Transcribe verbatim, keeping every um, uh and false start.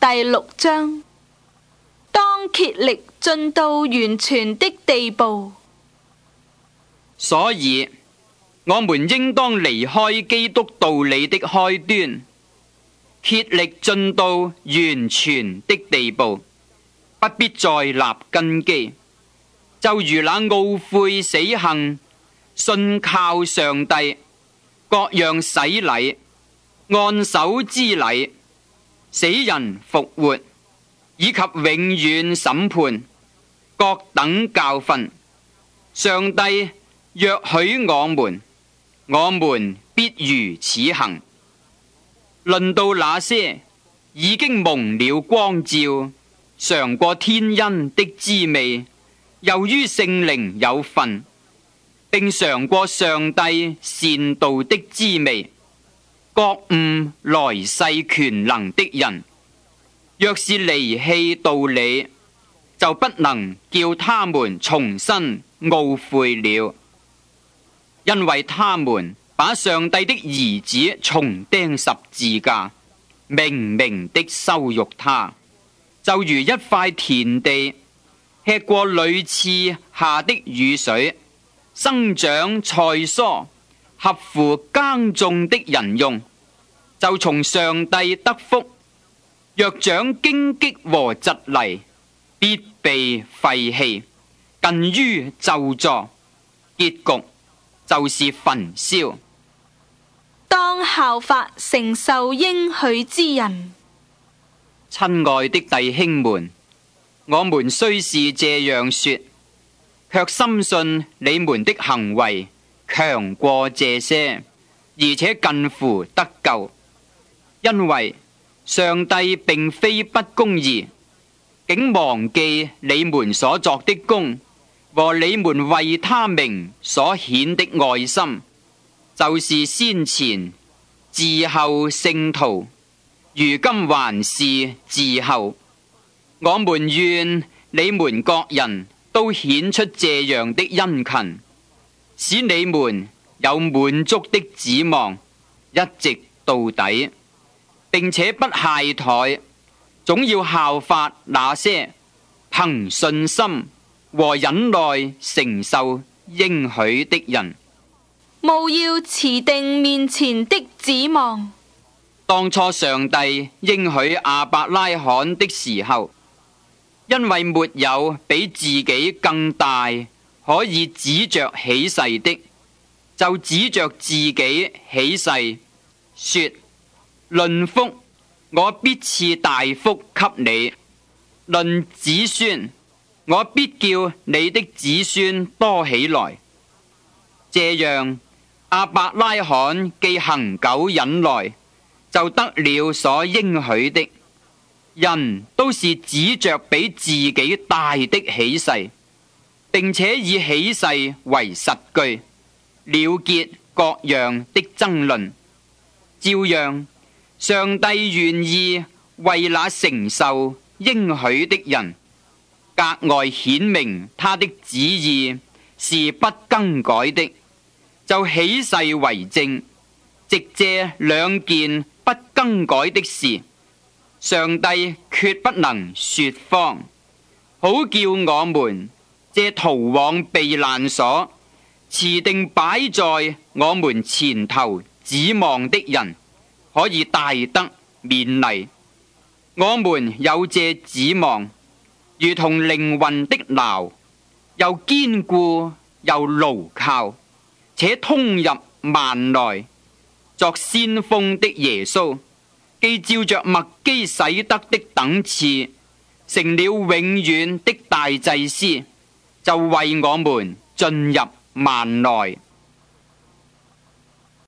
第六章，當竭力進到完全的地步。 所以，我們應當離開基督道理的開端，竭力進到完全的地步，不必再立根基。就如那懊悔死行、信靠上帝、各樣洗禮、按手之禮、死人復活，以及永遠審判，各等教訓，上帝若許我們，我們必如此行。論到那些已經蒙了光照、嘗過天恩的滋味，由於聖靈有份，並嘗過上帝善道的滋味，覺悟來世權能的人，若是離棄道理，就不能叫他們重新懊悔了，因為他們把上帝的兒子重釘十字架，明明的羞辱他，就如一塊田地吃過屢次下的雨水，生長菜蔬，合乎耕種的人用，就從上帝得福；若長荊棘和蒺藜，必被廢棄，近於咒詛，結局就是焚燒。 當效法承受應許之人。 親愛的弟兄們，我們雖是這樣說，卻深信你們的行為強過這些，而且近乎得救。因為上帝並非不公義，竟忘記你們所作的工和你們為他名所顯的愛心，就是先前伺候聖徒，如今還是伺候。我們願你們各人都顯出這樣的殷勤，使你們有滿足的指望，一直到底，並且不懈怠，總要效法那些憑信心和忍耐承受應許的人。 務要持定面前的指望。 當初上帝應許亞伯拉罕的時候，因為沒有比自己更大可以指着起誓的，就指着自己起誓，說：論福，我必賜大福給你；論子孫，我必叫你的子孫多起來。這樣，亞伯拉罕既恒久忍耐，就得了所應許的。人都是指着比自己大的起誓，並且以起誓為實據，了結各樣的爭論。照樣，上帝願意為那承受應許的人，格外顯明他的旨意是不更改的，就起誓為證，藉這兩件不更改的事，上帝決不能說謊，好叫我們這逃往避難所、持定擺在我們前頭指望的人，可以大得勉勵。我們有這指望，如同靈魂的錨，又堅固又牢靠，且通入幔內。作先鋒的耶穌，既照着麥基洗德的等次，成了永遠的大祭司，就為我們進入幔內。